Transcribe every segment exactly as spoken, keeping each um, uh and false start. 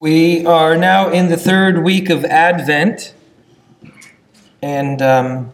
We are now in the third week of Advent, and um,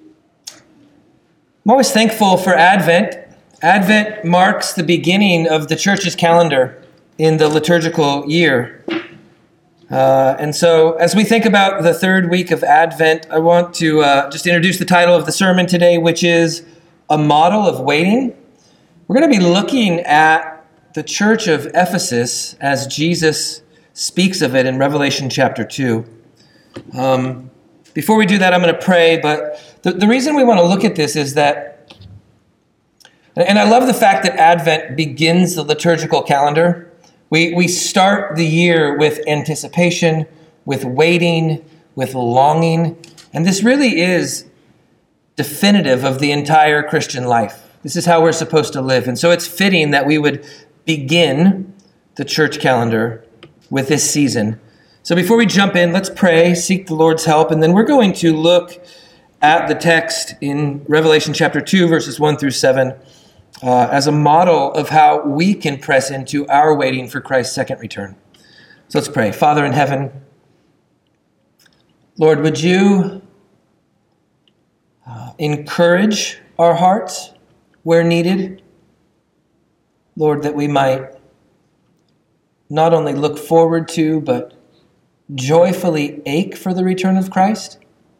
I'm always thankful for Advent. Advent marks the beginning of the church's calendar in the liturgical year. Uh, and so as we think about the third week of Advent, I want to uh, just introduce the title of the sermon today, which is A Model of Waiting. We're going to be looking at the church of Ephesus as Jesus speaks of it in Revelation chapter two. Um, before we do that, I'm going to pray, but the, the reason we want to look at this is that, and I love the fact that Advent begins the liturgical calendar. We, we start the year with anticipation, with waiting, with longing, and this really is definitive of the entire Christian life. This is how we're supposed to live, and so it's fitting that we would begin the church calendar with this season. So before we jump in, let's pray, seek the Lord's help, and then we're going to look at the text in Revelation chapter two, verses one through seven, uh, as a model of how we can press into our waiting for Christ's second return. So let's pray. Father in heaven, Lord, would you uh, encourage our hearts where needed? Lord, that we might not only look forward to, but joyfully ache for the return of Christ.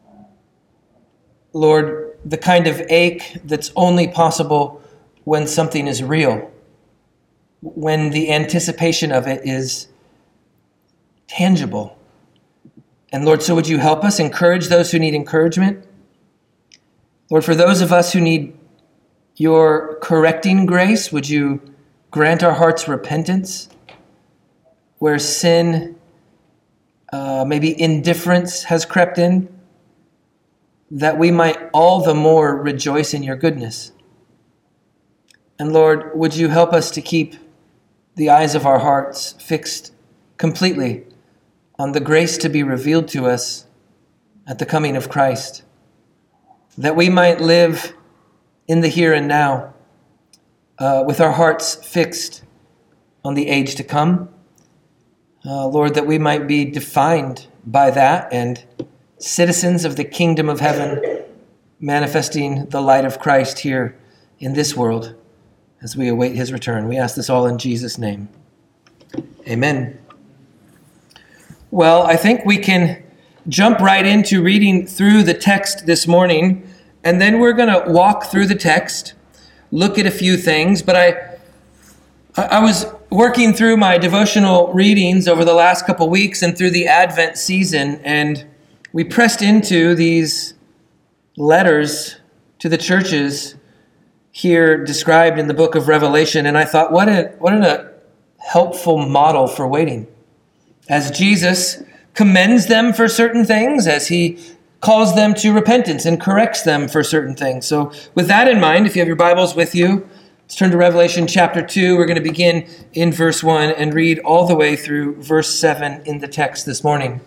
Lord, the kind of ache that's only possible when something is real, when the anticipation of it is tangible. And Lord, so would you help us encourage those who need encouragement? Lord, for those of us who need your correcting grace, would you grant our hearts repentance? Where sin, uh, maybe indifference has crept in, that we might all the more rejoice in your goodness. And Lord, would you help us to keep the eyes of our hearts fixed completely on the grace to be revealed to us at the coming of Christ, that we might live in the here and now uh, with our hearts fixed on the age to come. Uh, Lord, that we might be defined by that and citizens of the kingdom of heaven, manifesting the light of Christ here in this world as we await his return. We ask this all in Jesus' name. Amen. Well, I think we can jump right into reading through the text this morning, and then we're going to walk through the text, look at a few things, but I, I was working through my devotional readings over the last couple weeks and through the Advent season, and we pressed into these letters to the churches here described in the book of Revelation, and I thought, what a what a helpful model for waiting. As Jesus commends them for certain things, as he calls them to repentance and corrects them for certain things. So with that in mind, if you have your Bibles with you, let's turn to Revelation chapter two. We're going to begin in verse one and read all the way through verse seven in the text this morning.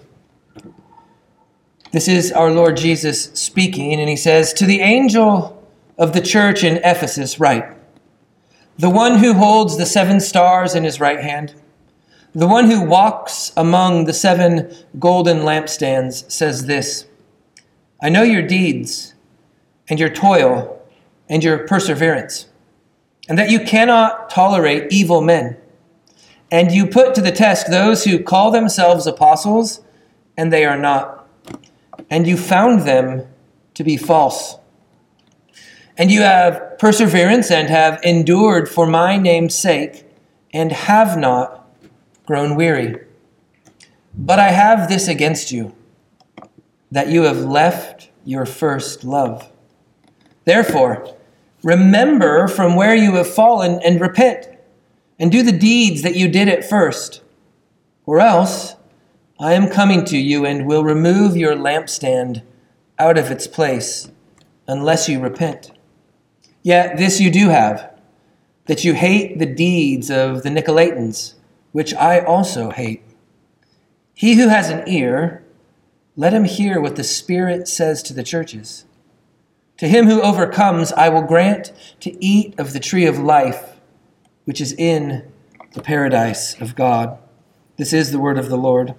This is our Lord Jesus speaking, and he says, "To the angel of the church in Ephesus write, the one who holds the seven stars in his right hand, the one who walks among the seven golden lampstands says this, I know your deeds and your toil and your perseverance, and that you cannot tolerate evil men. And you put to the test those who call themselves apostles, and they are not. And you found them to be false. And you have perseverance and have endured for my name's sake, and have not grown weary. But I have this against you, that you have left your first love. Therefore, remember from where you have fallen and repent, and do the deeds that you did at first. Or else I am coming to you and will remove your lampstand out of its place, unless you repent. Yet this you do have, that you hate the deeds of the Nicolaitans, which I also hate. He who has an ear, let him hear what the Spirit says to the churches. To him who overcomes, I will grant to eat of the tree of life, which is in the paradise of God. This is the word of the Lord.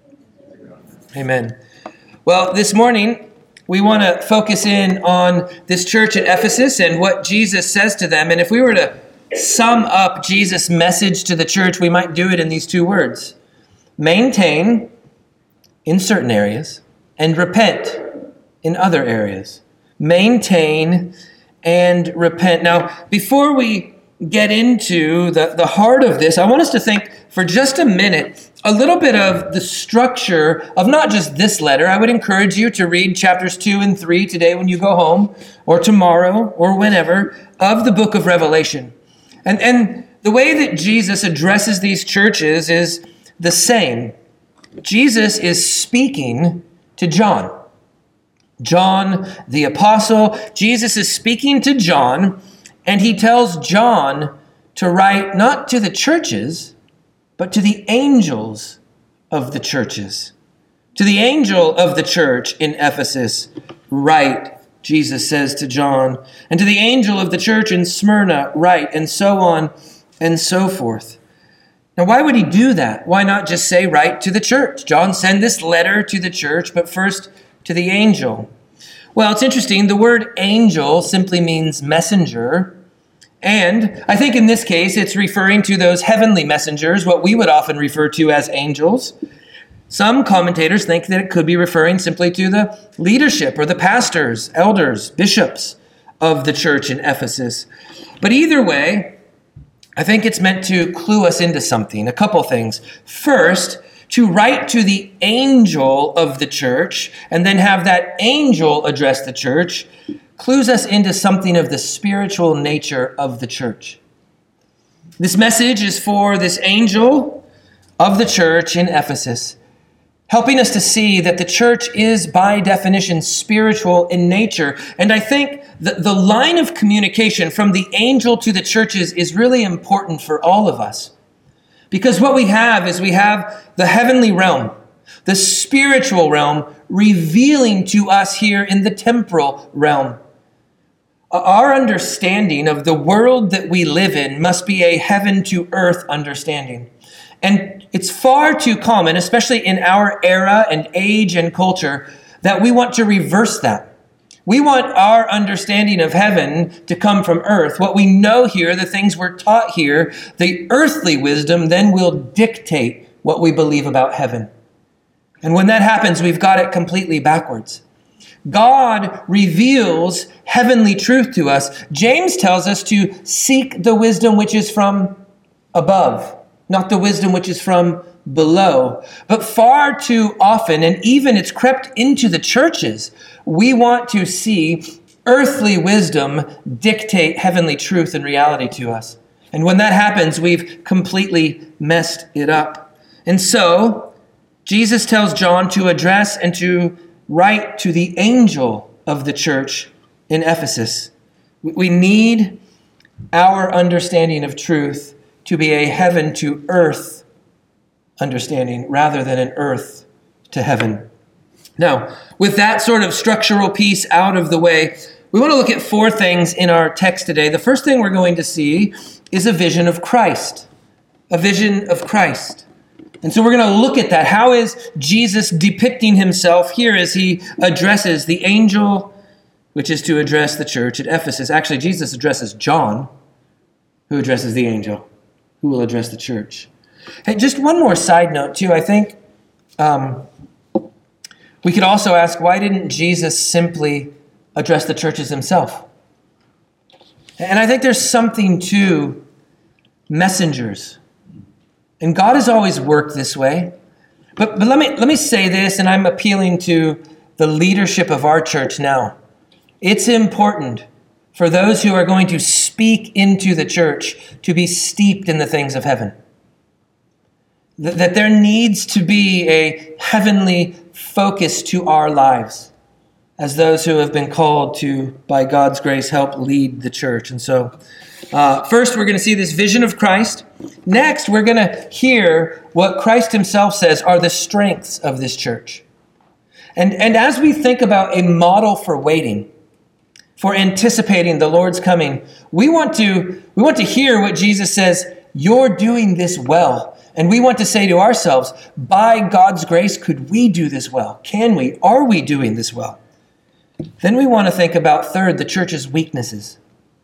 Amen. Well, this morning, we want to focus in on this church at Ephesus and what Jesus says to them. And if we were to sum up Jesus' message to the church, we might do it in these two words. Maintain in certain areas and repent in other areas. Maintain and repent. Now, before we get into the, the heart of this, I want us to think for just a minute a little bit of the structure of not just this letter. I would encourage you to read chapters two and three today when you go home, or tomorrow, or whenever, of the book of Revelation. And, and the way that Jesus addresses these churches is the same. Jesus is speaking to John. John the apostle. Jesus is speaking to John, and he tells John to write not to the churches, but to the angels of the churches. To the angel of the church in Ephesus, write, Jesus says to John. And to the angel of the church in Smyrna, write, and so on and so forth. Now, why would he do that? Why not just say, write to the church? John, send this letter to the church, but first to the angel. Well, it's interesting. The word angel simply means messenger. And I think in this case, it's referring to those heavenly messengers, what we would often refer to as angels. Some commentators think that it could be referring simply to the leadership or the pastors, elders, bishops of the church in Ephesus. But either way, I think it's meant to clue us into something, a couple things. First, to write to the angel of the church and then have that angel address the church clues us into something of the spiritual nature of the church. This message is for this angel of the church in Ephesus, helping us to see that the church is by definition spiritual in nature. And I think that the line of communication from the angel to the churches is really important for all of us. Because what we have is we have the heavenly realm, the spiritual realm, revealing to us here in the temporal realm. Our understanding of the world that we live in must be a heaven to earth understanding. And it's far too common, especially in our era and age and culture, that we want to reverse that. We want our understanding of heaven to come from earth. What we know here, the things we're taught here, the earthly wisdom then will dictate what we believe about heaven. And when that happens, we've got it completely backwards. God reveals heavenly truth to us. James tells us to seek the wisdom which is from above, not the wisdom which is from below. But far too often, and even it's crept into the churches, we want to see earthly wisdom dictate heavenly truth and reality to us. And when that happens, we've completely messed it up. And so, Jesus tells John to address and to write to the angel of the church in Ephesus. We need our understanding of truth to be a heaven to earth understanding rather than an earth to heaven. Now, with that sort of structural piece out of the way, we want to look at four things in our text today. The first thing we're going to see is a vision of Christ. A vision of Christ. And so we're going to look at that. How is Jesus depicting himself here as he addresses the angel, which is to address the church at Ephesus? Actually, Jesus addresses John, who addresses the angel, who will address the church. Hey, just one more side note, too. I think um, we could also ask, why didn't Jesus simply address the churches himself? And I think there's something to messengers. And God has always worked this way. But, but let me, let me say this, and I'm appealing to the leadership of our church now. It's important for those who are going to speak into the church to be steeped in the things of heaven. That, that there needs to be a heavenly focus to our lives as those who have been called to, by God's grace, help lead the church. And so, uh, first, we're going to see this vision of Christ. Next, we're going to hear what Christ himself says are the strengths of this church. And, and as we think about a model for waiting, for anticipating the Lord's coming, we want to, we want to hear what Jesus says, you're doing this well. And we want to say to ourselves, by God's grace, could we do this well? Can we? Are we doing this well? Then we want to think about, third, the church's weaknesses.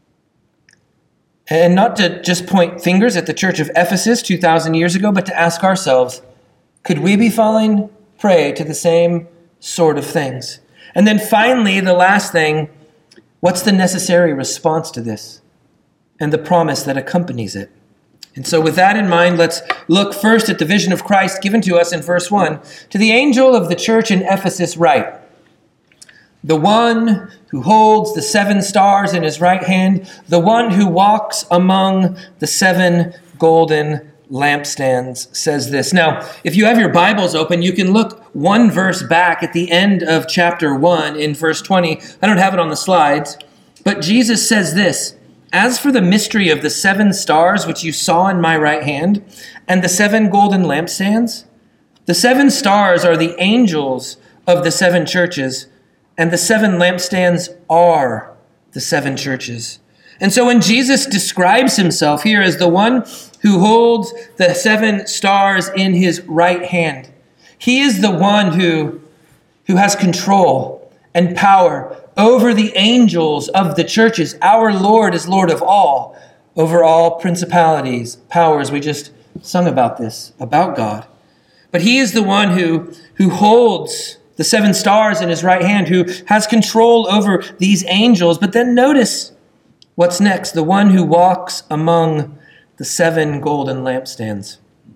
And not to just point fingers at the church of Ephesus two thousand years ago, but to ask ourselves, could we be falling prey to the same sort of things? And then finally, the last thing, what's the necessary response to this and the promise that accompanies it? And so with that in mind, let's look first at the vision of Christ given to us in verse one. To the angel of the church in Ephesus write, the one who holds the seven stars in his right hand, the one who walks among the seven golden lampstands, says this. Now, if you have your Bibles open, you can look one verse back at the end of chapter one in verse twenty. I don't have it on the slides, but Jesus says this, as for the mystery of the seven stars which you saw in my right hand and the seven golden lampstands, the seven stars are the angels of the seven churches, and the seven lampstands are the seven churches. And so when Jesus describes himself here as the one who holds the seven stars in his right hand, he is the one who, who has control and power over the angels of the churches. Our Lord is Lord of all, over all principalities, powers. We just sung about this, about God. But he is the one who, who holds the seven stars in his right hand, who has control over these angels. But then notice what's next, the one who walks among the seven golden lampstands.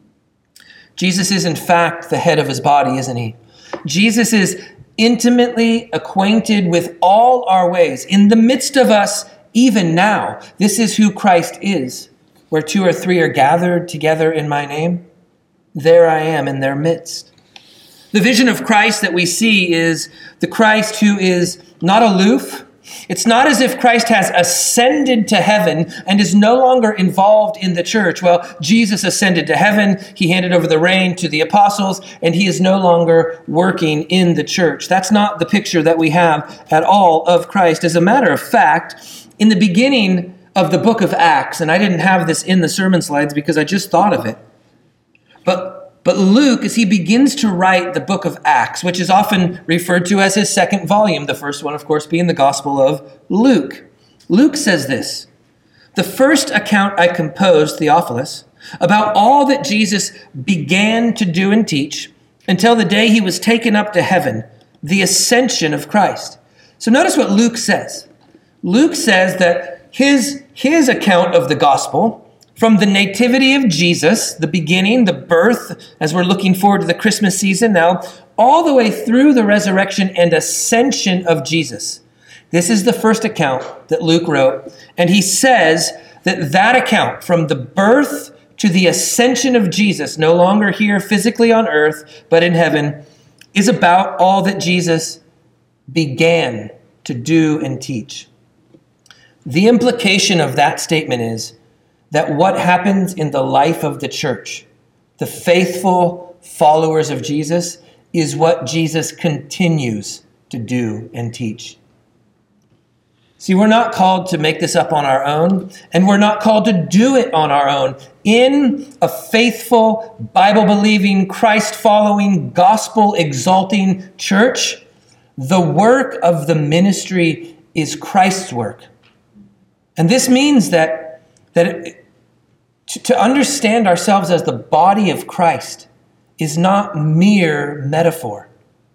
Jesus is in fact the head of his body, isn't he? Jesus is intimately acquainted with all our ways. In the midst of us, even now, this is who Christ is. Where two or three are gathered together in my name, there I am in their midst. The vision of Christ that we see is the Christ who is not aloof. It's not as if Christ has ascended to heaven and is no longer involved in the church. Well, Jesus ascended to heaven. He handed over the reign to the apostles, and he is no longer working in the church. That's not the picture that we have at all of Christ. As a matter of fact, in the beginning of the book of Acts, and I didn't have this in the sermon slides because I just thought of it, but But Luke, as he begins to write the book of Acts, which is often referred to as his second volume, the first one, of course, being the Gospel of Luke. Luke says this, the first account I composed, Theophilus, about all that Jesus began to do and teach until the day he was taken up to heaven, the ascension of Christ. So notice what Luke says. Luke says that his, his account of the gospel, from the nativity of Jesus, the beginning, the birth, as we're looking forward to the Christmas season now, all the way through the resurrection and ascension of Jesus. This is the first account that Luke wrote. And he says that that account from the birth to the ascension of Jesus, no longer here physically on earth, but in heaven, is about all that Jesus began to do and teach. The implication of that statement is that what happens in the life of the church, the faithful followers of Jesus, is what Jesus continues to do and teach. See, we're not called to make this up on our own, and we're not called to do it on our own. In a faithful, Bible-believing, Christ-following, gospel-exalting church, the work of the ministry is Christ's work. And this means that, that it, to, to understand ourselves as the body of Christ is not mere metaphor.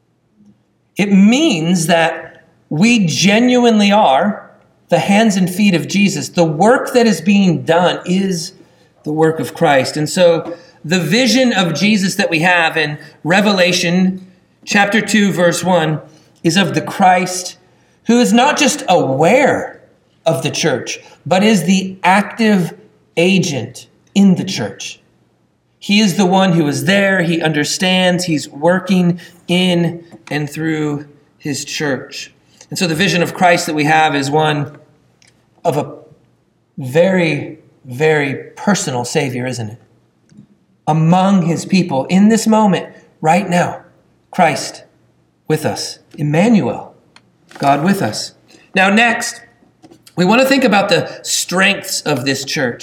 It means that we genuinely are the hands and feet of Jesus. The work that is being done is the work of Christ. And so the vision of Jesus that we have in Revelation chapter two, verse one, is of the Christ who is not just aware of the church, but is the active agent in the church. He is the one who is there. He understands. He's working in and through his church. And so the vision of Christ that we have is one of a very, very personal Savior, isn't it? Among his people in this moment, right now, Christ with us. Emmanuel, God with us. Now next, we want to think about the strengths of this church.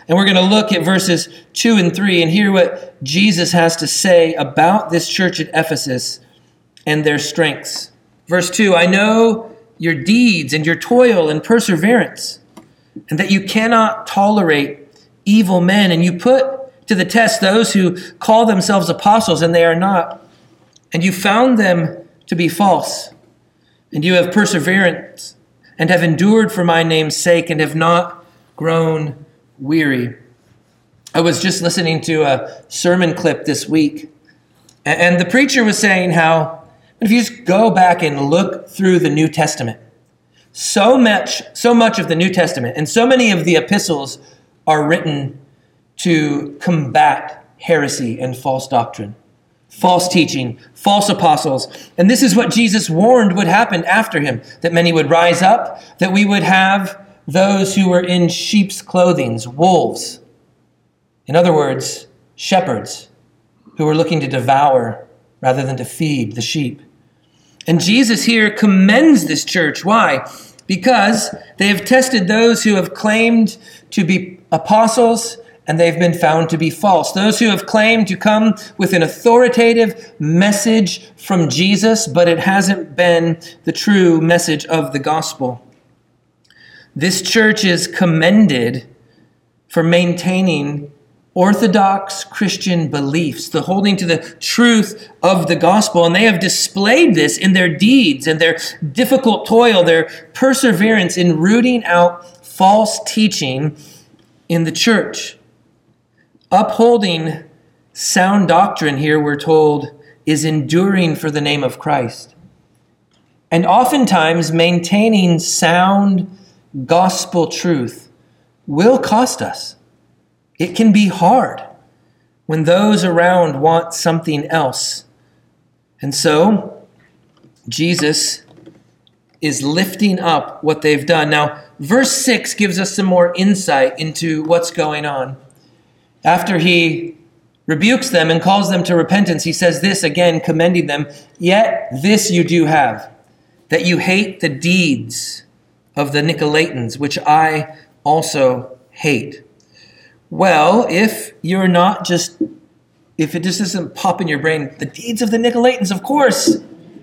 And we're going to look at verses two and three and hear what Jesus has to say about this church at Ephesus and their strengths. Verse two, I know your deeds and your toil and perseverance, and that you cannot tolerate evil men, and you put to the test those who call themselves apostles, and they are not, and you found them to be false, and you have perseverance, and have endured for my name's sake, and have not grown weary. I was just listening to a sermon clip this week, and the preacher was saying how, if you just go back and look through the New Testament, so much, so much of the New Testament and so many of the epistles are written to combat heresy and false doctrine, false teaching, false apostles. And this is what Jesus warned would happen after him, that many would rise up, that we would have those who were in sheep's clothing, wolves. In other words, shepherds who were looking to devour rather than to feed the sheep. And Jesus here commends this church. Why? Because they have tested those who have claimed to be apostles, and they've been found to be false. Those who have claimed to come with an authoritative message from Jesus, but it hasn't been the true message of the gospel. This church is commended for maintaining orthodox Christian beliefs, the holding to the truth of the gospel. And they have displayed this in their deeds and their difficult toil, their perseverance in rooting out false teaching in the church. Upholding sound doctrine here, we're told, is enduring for the name of Christ. And oftentimes maintaining sound gospel truth will cost us. It can be hard when those around want something else. And so, Jesus is lifting up what they've done. Now, verse six gives us some more insight into what's going on. After he rebukes them and calls them to repentance, he says this again, commending them, yet this you do have, that you hate the deeds of the Nicolaitans, which I also hate. Well, if you're not just, if it just doesn't pop in your brain, the deeds of the Nicolaitans, of course.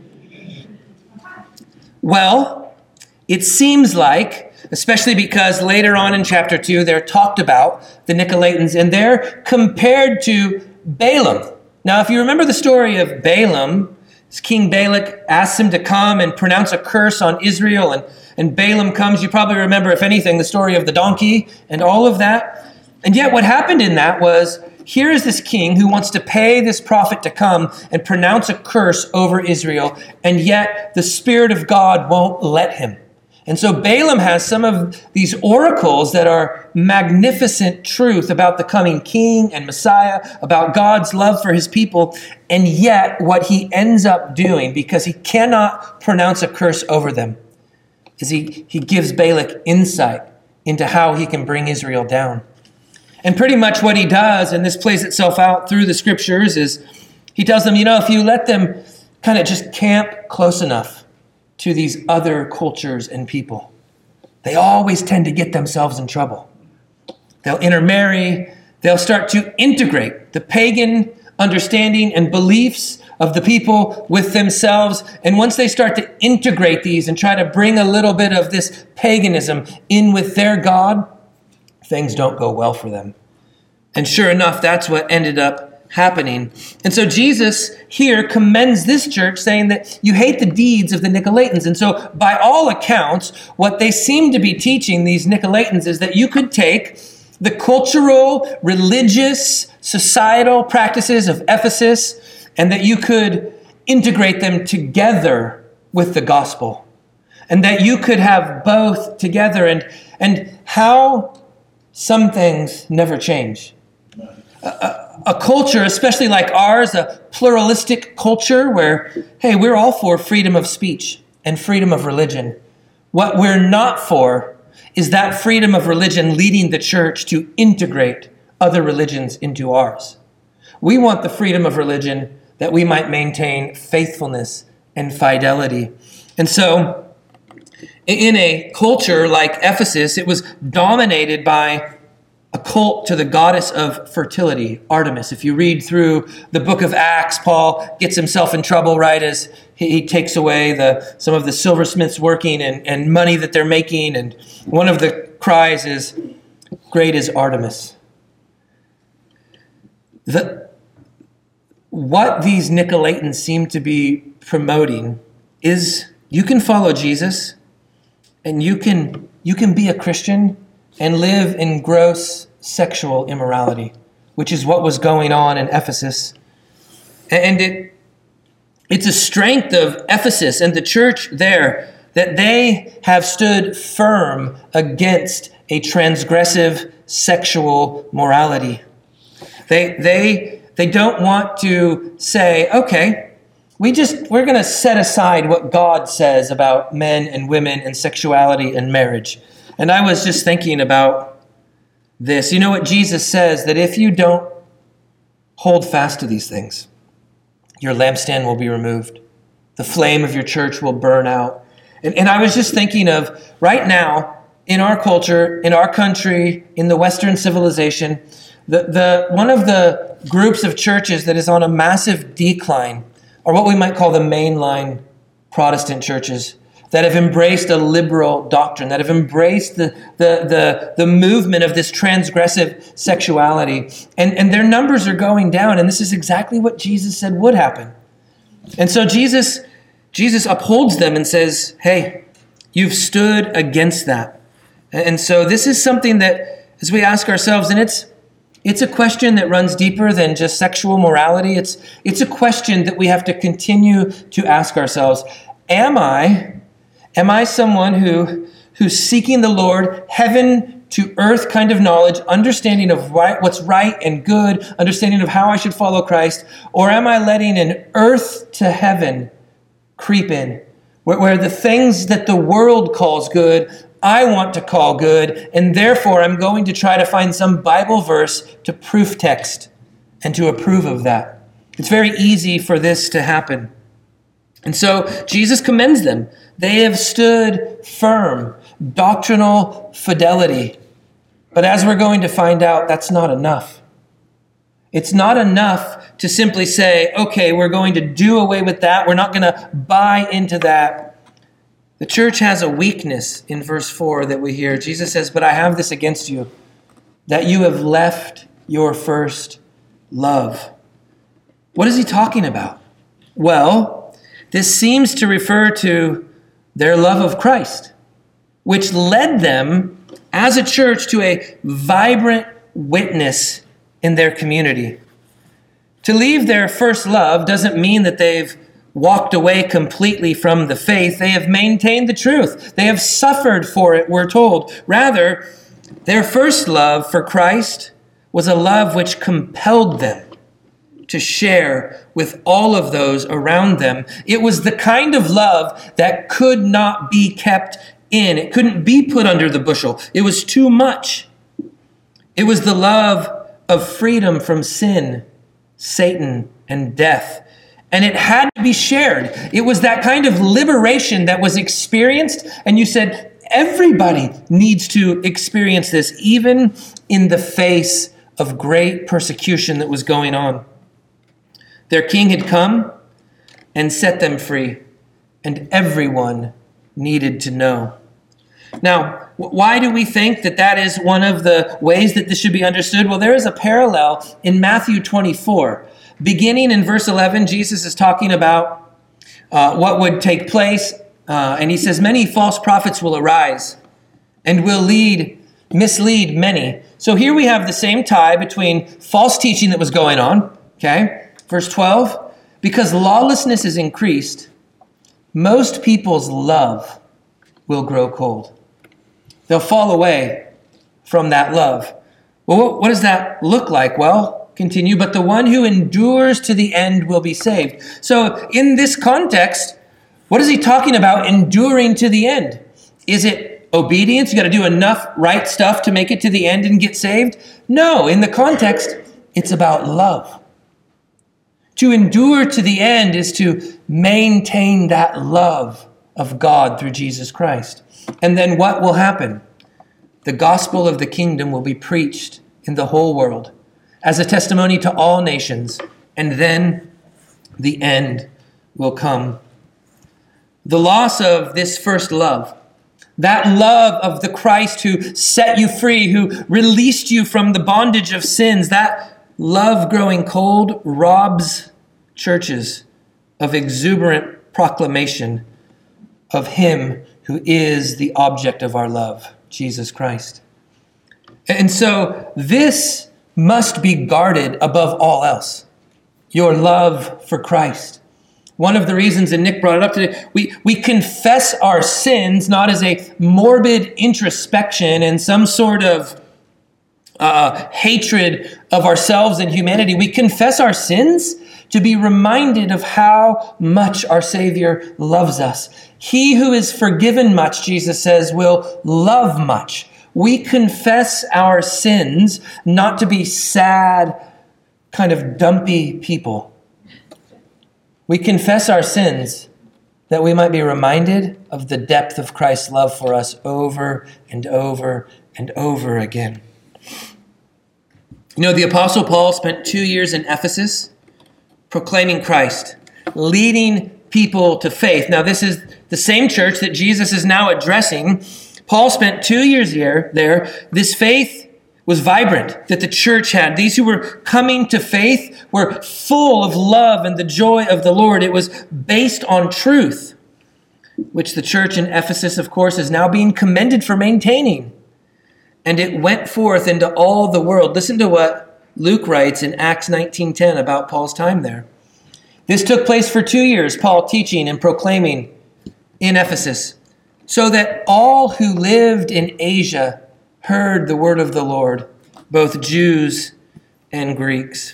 Well, it seems like, especially because later on in chapter two, they're talked about, the Nicolaitans, and they're compared to Balaam. Now, if you remember the story of Balaam, King Balak asks him to come and pronounce a curse on Israel, and, and Balaam comes. You probably remember, if anything, the story of the donkey and all of that. And yet what happened in that was, here is this king who wants to pay this prophet to come and pronounce a curse over Israel, and yet the Spirit of God won't let him. And so Balaam has some of these oracles that are magnificent truth about the coming king and Messiah, about God's love for his people. And yet what he ends up doing, because he cannot pronounce a curse over them, is he, he gives Balak insight into how he can bring Israel down. And pretty much what he does, and this plays itself out through the scriptures, is he tells them, you know, if you let them kind of just camp close enough to these other cultures and people, they always tend to get themselves in trouble. They'll intermarry. They'll start to integrate the pagan understanding and beliefs of the people with themselves. And once they start to integrate these and try to bring a little bit of this paganism in with their God, things don't go well for them. And sure enough, that's what ended up happening. And so Jesus here commends this church, saying that you hate the deeds of the Nicolaitans. And so by all accounts, what they seem to be teaching, these Nicolaitans, is that you could take the cultural, religious, societal practices of Ephesus, and that you could integrate them together with the gospel. And that you could have both together. And, and how some things never change. A, a, a culture, especially like ours, a pluralistic culture where, hey, we're all for freedom of speech and freedom of religion. What we're not for is that freedom of religion leading the church to integrate other religions into ours. We want the freedom of religion that we might maintain faithfulness and fidelity. And so, in a culture like Ephesus, it was dominated by a cult to the goddess of fertility, Artemis. If you read through the book of Acts, Paul gets himself in trouble, right, as he, he takes away the some of the silversmiths working and, and money that they're making. And one of the cries is, "Great is Artemis." The, what these Nicolaitans seem to be promoting is you can follow Jesus and you can you can be a Christian and live in gross sexual immorality, which is what was going on in Ephesus. And it it's a strength of Ephesus and the church there that they have stood firm against a transgressive sexual morality. They they they don't want to say, okay, we just we're going to set aside what God says about men and women and sexuality and marriage. And I was just thinking about this. You know what Jesus says? That if you don't hold fast to these things, your lampstand will be removed. The flame of your church will burn out. And, and I was just thinking of right now, in our culture, in our country, in the Western civilization, the, the one of the groups of churches that is on a massive decline are what we might call the mainline Protestant churches that have embraced a liberal doctrine, that have embraced the, the, the, the movement of this transgressive sexuality. And, and their numbers are going down, and this is exactly what Jesus said would happen. And so Jesus, Jesus upholds them and says, hey, you've stood against that. And so this is something that, as we ask ourselves, and it's it's a question that runs deeper than just sexual morality. It's, it's a question that we have to continue to ask ourselves. Am I... Am I someone who, who's seeking the Lord, heaven to earth kind of knowledge, understanding of right, what's right and good, understanding of how I should follow Christ? Or am I letting an earth to heaven creep in, where, where the things that the world calls good, I want to call good, and therefore I'm going to try to find some Bible verse to proof text and to approve of that? It's very easy for this to happen. And so Jesus commends them. They have stood firm, doctrinal fidelity. But as we're going to find out, that's not enough. It's not enough to simply say, okay, we're going to do away with that. We're not going to buy into that. The church has a weakness in verse four that we hear. Jesus says, but I have this against you, that you have left your first love. What is he talking about? Well, this seems to refer to their love of Christ, which led them as a church to a vibrant witness in their community. To leave their first love doesn't mean that they've walked away completely from the faith. They have maintained the truth. They have suffered for it, we're told. Rather, their first love for Christ was a love which compelled them to share with all of those around them. It was the kind of love that could not be kept in. It couldn't be put under the bushel. It was too much. It was the love of freedom from sin, Satan, and death. And it had to be shared. It was that kind of liberation that was experienced. And you said, everybody needs to experience this, even in the face of great persecution that was going on. Their king had come and set them free, and everyone needed to know. Now, why do we think that that is one of the ways that this should be understood? Well, there is a parallel in Matthew twenty-four. Beginning in verse eleven, Jesus is talking about uh, what would take place, uh, and he says, many false prophets will arise and will lead, mislead many. So here we have the same tie between false teaching that was going on, okay? Verse twelve, because lawlessness is increased, most people's love will grow cold. They'll fall away from that love. Well, what does that look like? Well, continue, but the one who endures to the end will be saved. So in this context, what is he talking about enduring to the end? Is it obedience? You got to do enough right stuff to make it to the end and get saved? No, in the context, it's about love. To endure to the end is to maintain that love of God through Jesus Christ. And then what will happen? the gospel of the kingdom will be preached in the whole world as a testimony to all nations, and then the end will come. The loss of this first love, that love of the Christ who set you free, who released you from the bondage of sins, that love growing cold robs churches of exuberant proclamation of him who is the object of our love, Jesus Christ. And so this must be guarded above all else, your love for Christ. One of the reasons, and Nick brought it up today, we, we confess our sins not as a morbid introspection and some sort of uh, hatred of ourselves and humanity. We confess our sins to be reminded of how much our Savior loves us. He who is forgiven much, Jesus says, will love much. We confess our sins not to be sad, kind of dumpy people. We confess our sins that we might be reminded of the depth of Christ's love for us over and over and over again. You know, the Apostle Paul spent two years in Ephesus proclaiming Christ, leading people to faith. Now, this is the same church that Jesus is now addressing. Paul spent two years here, there. This faith was vibrant that the church had. These who were coming to faith were full of love and the joy of the Lord. It was based on truth, which the church in Ephesus, of course, is now being commended for maintaining. And it went forth into all the world. Listen to what Luke writes in Acts nineteen ten about Paul's time there. This took place for two years, Paul teaching and proclaiming in Ephesus, so that all who lived in Asia heard the word of the Lord, both Jews and Greeks.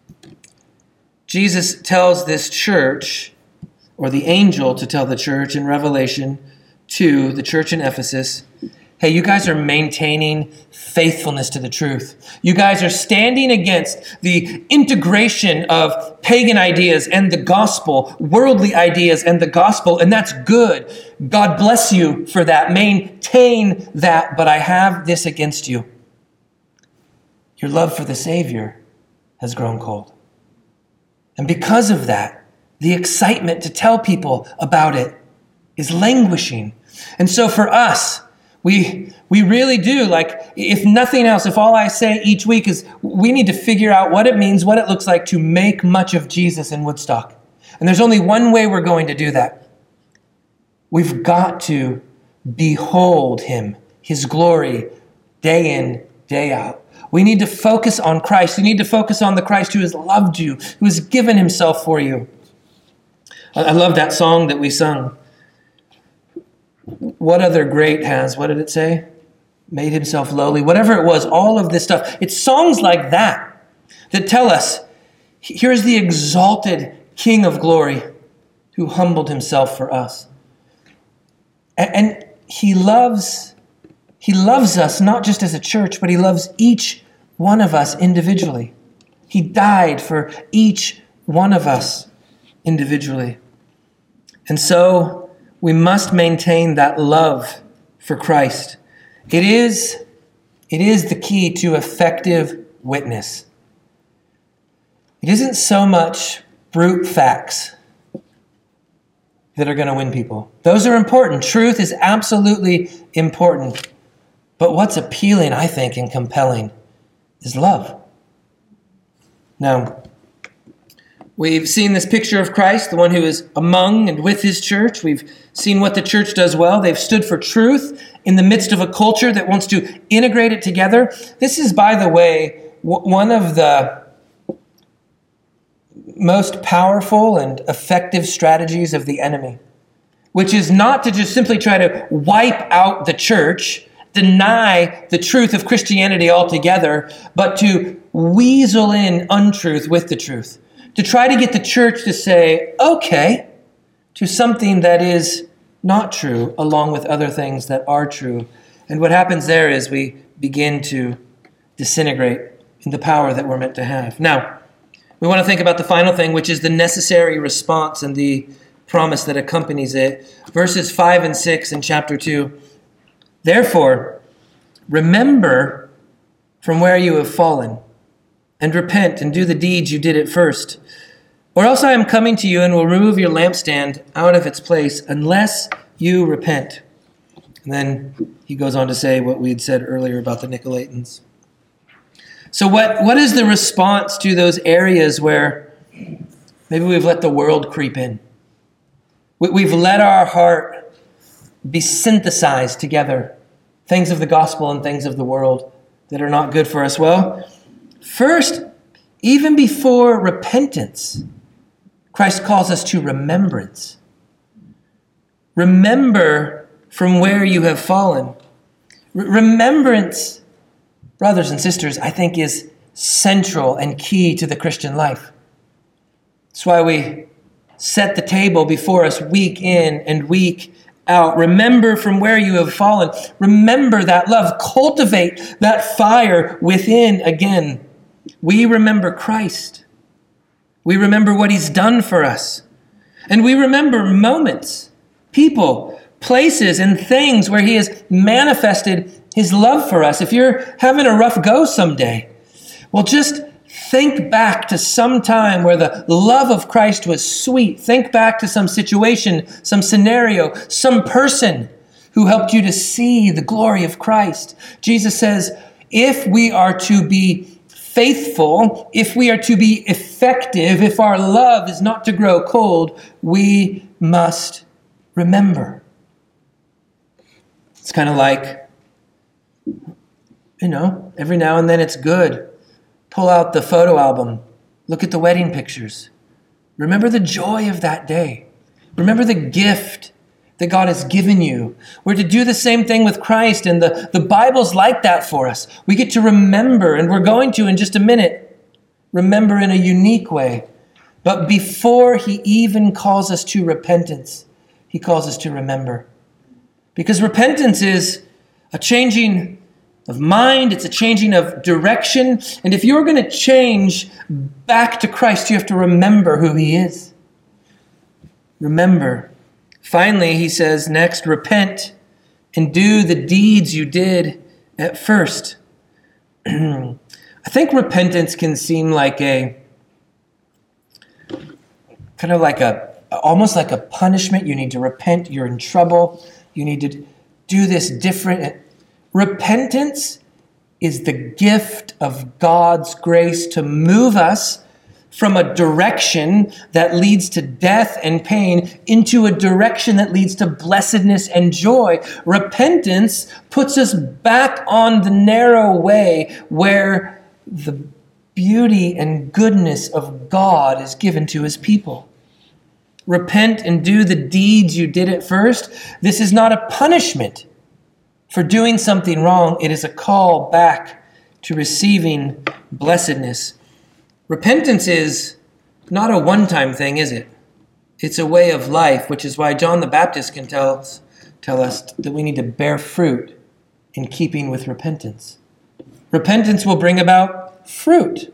Jesus tells this church, or the angel to tell the church in Revelation two, the church in Ephesus, hey, you guys are maintaining faithfulness to the truth. You guys are standing against the integration of pagan ideas and the gospel, worldly ideas and the gospel, and that's good. God bless you for that. Maintain that, but I have this against you. Your love for the Savior has grown cold. And because of that, the excitement to tell people about it is languishing. And so for us, We we really do, like, if nothing else, if all I say each week is we need to figure out what it means, what it looks like to make much of Jesus in Woodstock. And there's only one way we're going to do that. We've got to behold him, his glory, day in, day out. We need to focus on Christ. We need to focus on the Christ who has loved you, who has given himself for you. I love that song that we sung. What other great has, what did it say? Made himself lowly. Whatever it was, all of this stuff. It's songs like that that tell us, here's the exalted King of glory who humbled himself for us. And he loves, he loves us not just as a church, but he loves each one of us individually. He died for each one of us individually. And so we must maintain that love for Christ. It is, it is the key to effective witness. It isn't so much brute facts that are going to win people. Those are important. Truth is absolutely important. But what's appealing, I think, and compelling is love. Now, we've seen this picture of Christ, the one who is among and with his church. We've seen what the church does well. They've stood for truth in the midst of a culture that wants to integrate it together. This is, by the way, w- one of the most powerful and effective strategies of the enemy, which is not to just simply try to wipe out the church, deny the truth of Christianity altogether, but to weasel in untruth with the truth. To try to get the church to say, okay, to something that is not true, along with other things that are true. And what happens there is we begin to disintegrate in the power that we're meant to have. Now, we want to think about the final thing, which is the necessary response and the promise that accompanies it. Verses five and six in chapter two. Therefore, remember from where you have fallen, and repent and do the deeds you did at first. Or else I am coming to you and will remove your lampstand out of its place unless you repent. And then he goes on to say what we had said earlier about the Nicolaitans. So what, what is the response to those areas where maybe we've let the world creep in? We, we've let our heart be synthesized together, things of the gospel and things of the world that are not good for us. Well, first, even before repentance, Christ calls us to remembrance. Remember from where you have fallen. R- remembrance, brothers and sisters, I think is central and key to the Christian life. That's why we set the table before us week in and week out. Remember from where you have fallen. Remember that love. Cultivate that fire within again. We remember Christ. We remember what he's done for us. And we remember moments, people, places, and things where he has manifested his love for us. If you're having a rough go someday, well, just think back to some time where the love of Christ was sweet. Think back to some situation, some scenario, some person who helped you to see the glory of Christ. Jesus says, if we are to be faithful, if we are to be effective, if our love is not to grow cold, we must remember. It's kind of like, you know, every now and then it's good. Pull out the photo album. Look at the wedding pictures. Remember the joy of that day. Remember the gift that God has given you. We're to do the same thing with Christ, and the, the Bible's like that for us. We get to remember, and we're going to in just a minute, remember in a unique way. But before he even calls us to repentance, he calls us to remember. Because repentance is a changing of mind, it's a changing of direction. And if you're going to change back to Christ, you have to remember who he is. Remember. Finally, he says, next, repent and do the deeds you did at first. I think repentance can seem like a, kind of like a, almost like a punishment. You need to repent, you're in trouble. You need to do this different. Repentance is the gift of God's grace to move us from a direction that leads to death and pain into a direction that leads to blessedness and joy. Repentance puts us back on the narrow way where the beauty and goodness of God is given to his people. Repent and do the deeds you did at first. This is not a punishment for doing something wrong. It is a call back to receiving blessedness. Repentance is not a one-time thing, is it? It's a way of life, which is why John the Baptist can tell us, tell us that we need to bear fruit in keeping with repentance. Repentance will bring about fruit.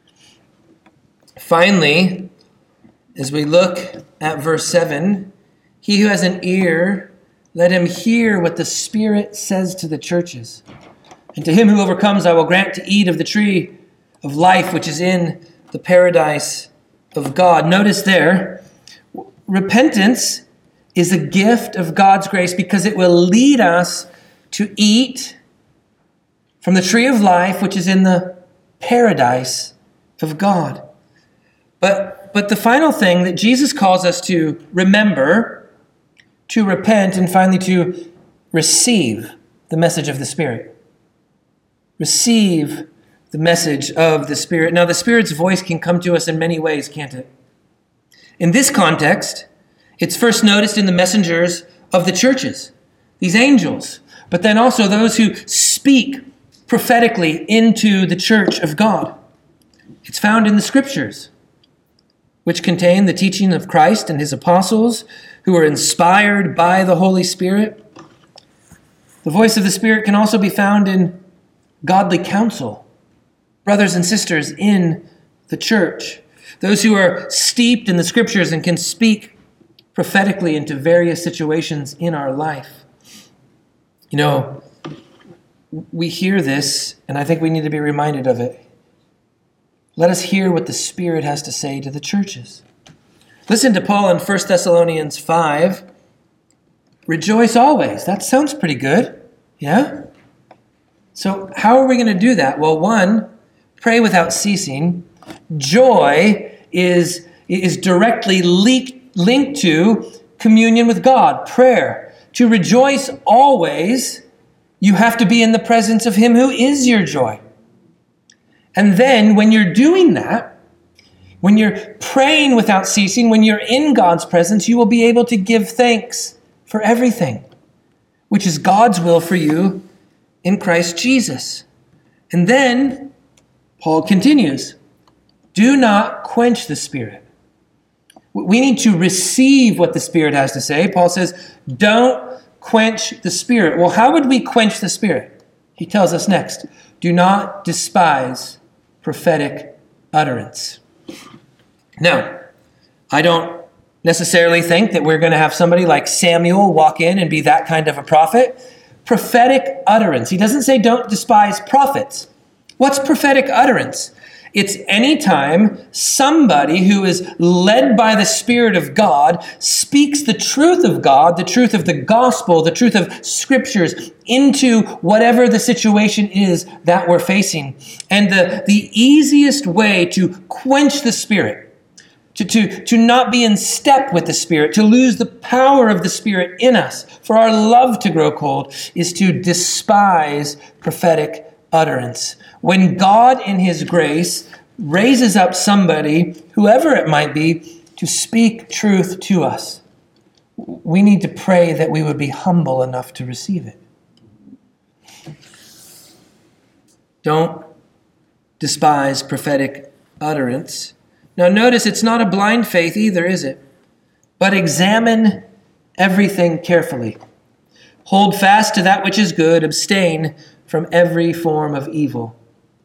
Finally, as we look at verse seven, he who has an ear, let him hear what the Spirit says to the churches. And to him who overcomes, I will grant to eat of the tree of life, which is in the paradise of God. Notice there, repentance is a gift of God's grace because it will lead us to eat from the tree of life, which is in the paradise of God. But, but the final thing that Jesus calls us to remember, to repent, and finally to receive the message of the Spirit. Receive the message of the Spirit. Now, the Spirit's voice can come to us in many ways, can't it? In this context, it's first noticed in the messengers of the churches, these angels, but then also those who speak prophetically into the church of God. It's found in the Scriptures, which contain the teaching of Christ and his apostles who are inspired by the Holy Spirit. The voice of the Spirit can also be found in godly counsel, brothers and sisters in the church, those who are steeped in the Scriptures and can speak prophetically into various situations in our life. You know, we hear this, and I think we need to be reminded of it. Let us hear what the Spirit has to say to the churches. Listen to Paul in First Thessalonians five. Rejoice always. That sounds pretty good. Yeah? So how are we going to do that? Well, one, pray without ceasing. Joy is, is directly linked, linked to communion with God, prayer. To rejoice always, you have to be in the presence of Him who is your joy. And then when you're doing that, when you're praying without ceasing, when you're in God's presence, you will be able to give thanks for everything, which is God's will for you in Christ Jesus. And then Paul continues, do not quench the Spirit. We need to receive what the Spirit has to say. Paul says, don't quench the Spirit. Well, how would we quench the Spirit? He tells us next, do not despise prophetic utterance. Now, I don't necessarily think that we're going to have somebody like Samuel walk in and be that kind of a prophet. Prophetic utterance. He doesn't say don't despise prophets. What's prophetic utterance? It's any time somebody who is led by the Spirit of God speaks the truth of God, the truth of the gospel, the truth of scriptures into whatever the situation is that we're facing. And the, the easiest way to quench the Spirit, to, to, to not be in step with the Spirit, to lose the power of the Spirit in us, for our love to grow cold, is to despise prophetic utterance. When God in His grace raises up somebody, whoever it might be, to speak truth to us, we need to pray that we would be humble enough to receive it. Don't despise prophetic utterance. Now notice it's not a blind faith either, is it? But examine everything carefully. Hold fast to that which is good. Abstain from every form of evil.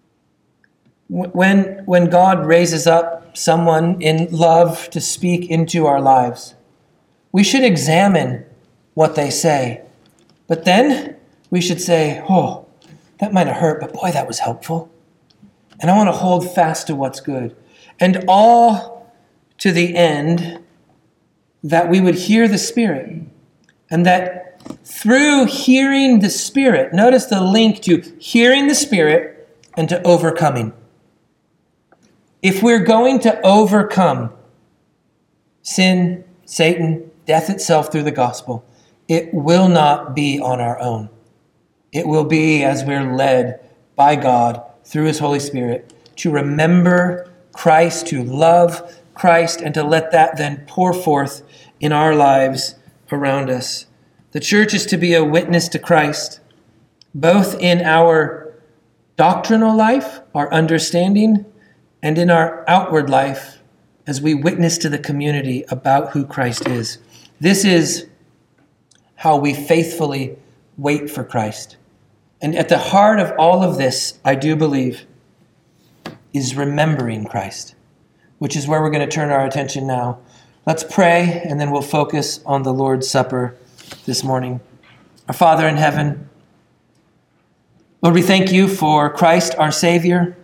When, when God raises up someone in love to speak into our lives, we should examine what they say. But then we should say, oh, that might have hurt, but boy, that was helpful. And I want to hold fast to what's good. And all to the end that we would hear the Spirit. And that through hearing the Spirit, notice the link to hearing the Spirit and to overcoming. If we're going to overcome sin, Satan, death itself through the gospel, it will not be on our own. It will be as we're led by God through His Holy Spirit to remember Christ, to love Christ, and to let that then pour forth in our lives around us. The church is to be a witness to Christ, both in our doctrinal life, our understanding, and in our outward life as we witness to the community about who Christ is. This is how we faithfully wait for Christ. And at the heart of all of this, I do believe, is remembering Christ, which is where we're going to turn our attention now. Let's pray, and then we'll focus on the Lord's Supper this morning. Our Father in heaven, Lord, we thank you for Christ, our Savior.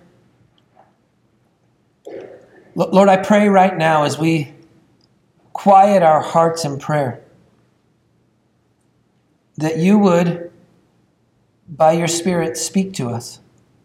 Lord, I pray right now as we quiet our hearts in prayer, that you would, by your Spirit, speak to us.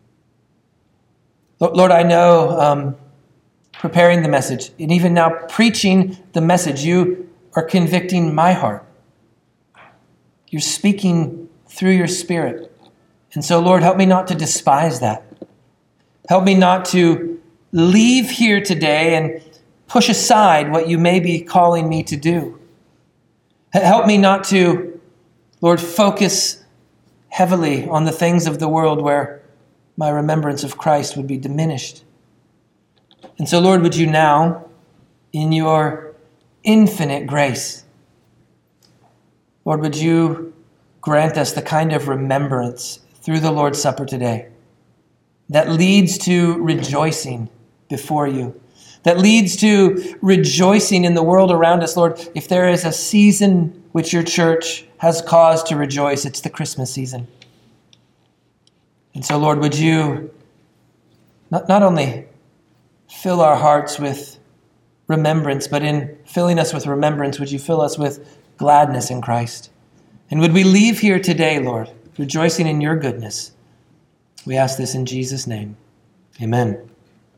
Lord, I know um, preparing the message, and even now preaching the message, you are convicting my heart. You're speaking through your Spirit. And so, Lord, help me not to despise that. Help me not to leave here today and push aside what you may be calling me to do. Help me not to, Lord, focus heavily on the things of the world where my remembrance of Christ would be diminished. And so, Lord, would you now, in your infinite grace, Lord, would you grant us the kind of remembrance through the Lord's Supper today that leads to rejoicing before you, that leads to rejoicing in the world around us. Lord, if there is a season which your church has cause to rejoice, it's the Christmas season. And so, Lord, would you not, not only fill our hearts with remembrance, but in filling us with remembrance, would you fill us with gladness in Christ? And would we leave here today, Lord, rejoicing in your goodness? We ask this in Jesus' name. Amen.